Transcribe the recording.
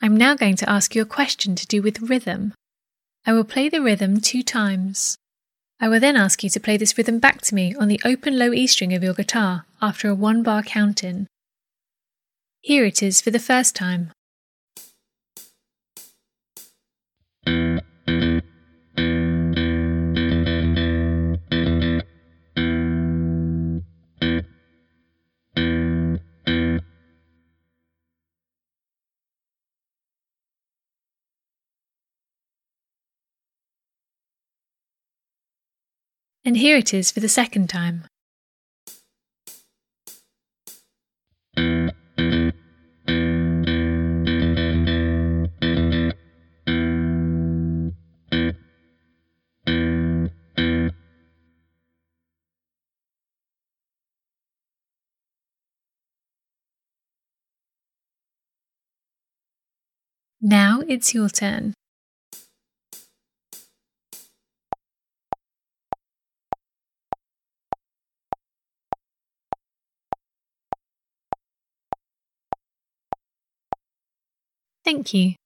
I'm now going to ask you a question to do with rhythm. I will play the rhythm 2 times. I will then ask you to play this rhythm back to me on the open low E string of your guitar after a 1-bar count-in. Here it is for the first time. And here it is for the second time. Now it's your turn. Thank you.